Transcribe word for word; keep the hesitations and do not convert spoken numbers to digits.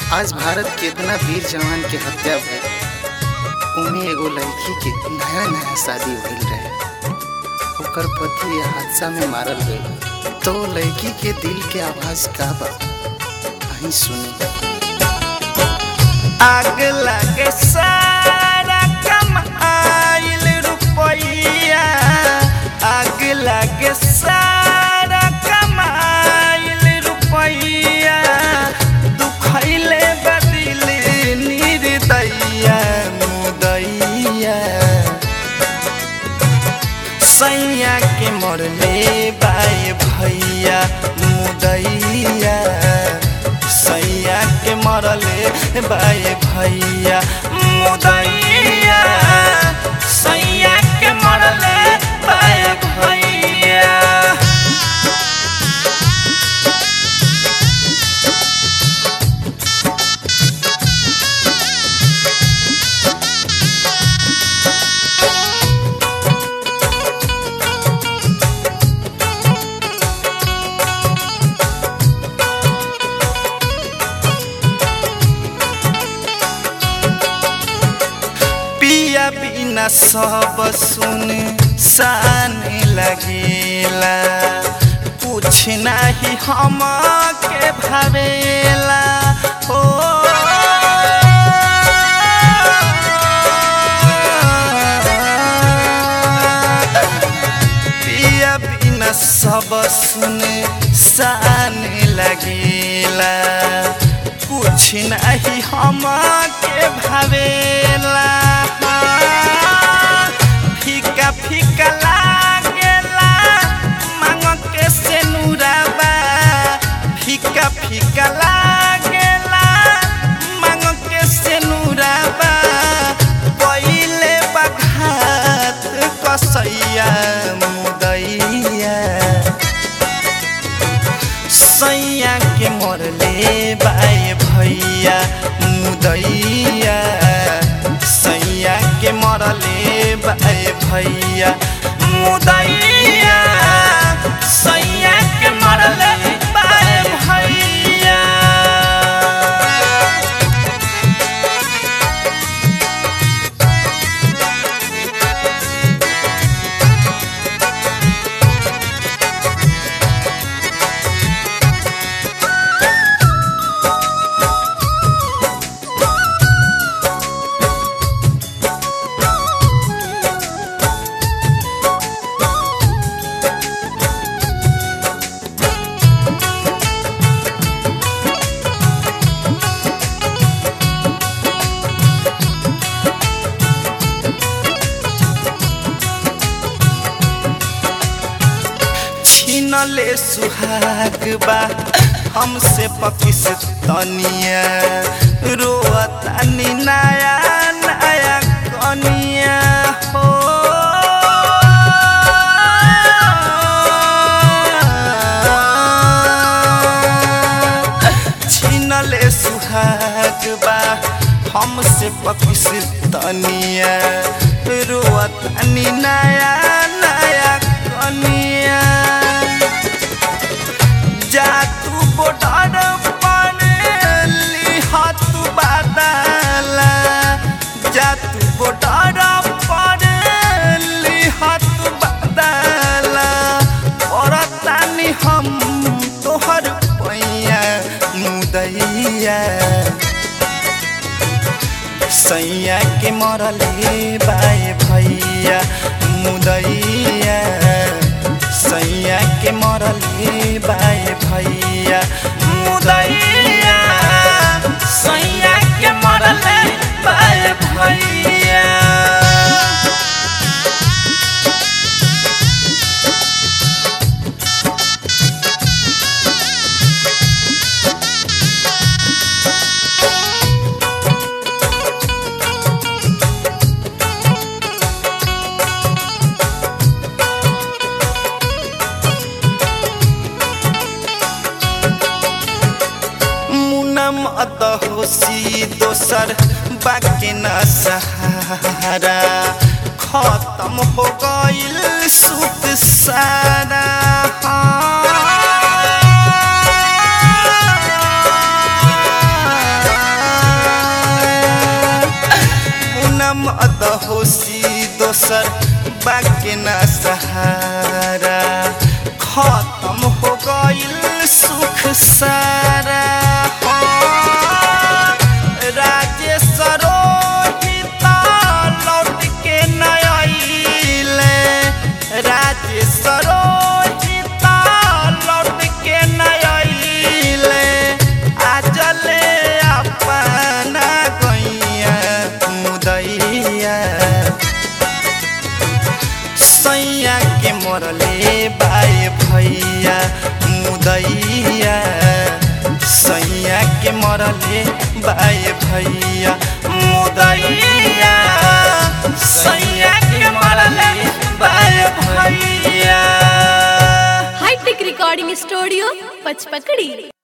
आज भारत के इतना वीर जवान के हत्या भइल, उमे एगो लड़की के नया नया शादी भइल रहे, ओकर पति ये हादसा में मारल गए। तो लड़की के दिल के आवाज का बा, आई सुनी। आग लगे सारा कमाइल रुपया, आग लगे सारा कमाइल रुपया, दुखैले बदिल निर्दया मुदैया, सैया के मरले बाए भैया मुदैया, सैया के मरले बाए भैया मुदैया, सैया के मरले बाए भैया। बिना सब सुन सान लगेला, कुछ नहीं हम के भावेला हो। पिया बिना सब सुन सान लगेला, कुछ नहीं हम के भावेला, फीका फीका लागेला मांग के से नुराबा, फीका फीका लागेला मांग के से नुराबा, पहिले बघात कसैया मुदैया, सैया के मरले बाए भैया मुदैया, सैया के मरले बाए भैया मुदैया, सैया के मरले बाए भैया। ले सुहाग बा हमसे पाकिस्तानिया, रोअतानी नया नया कनिया हो। छीन ले सुहाग बा हमसे पाकिस्तानिया, रोअतानी नया नया कनिया, जा तू बॉर्डर पर लिहा तू बादला, जा तू बॉर्डर पर लिहा तू बादला, और तानी हम तोहर पैया मुदैया, सैया के मरले बाए भैया मुदैया, सैया के मरले बाए भैया मुदैया, सैया के मरले बाए भैया। मत होशी दोसर बाकी न सहारा, खत्म हो गइल सुत सारा। दोसर बाके ना सहारा खत्म हो गइल सुख सारा राजेश रोहित लौट के न आइले राजेश रोहित लौट के न आइले आजले अपना गैया मुदैया सैया के मरले बाए भैया मुदैया सैया के मरले बाए भैया मुदैया सैया के मरले बाए भैया हाईटेक रिकॉर्डिंग स्टूडियो पचपकड़ी।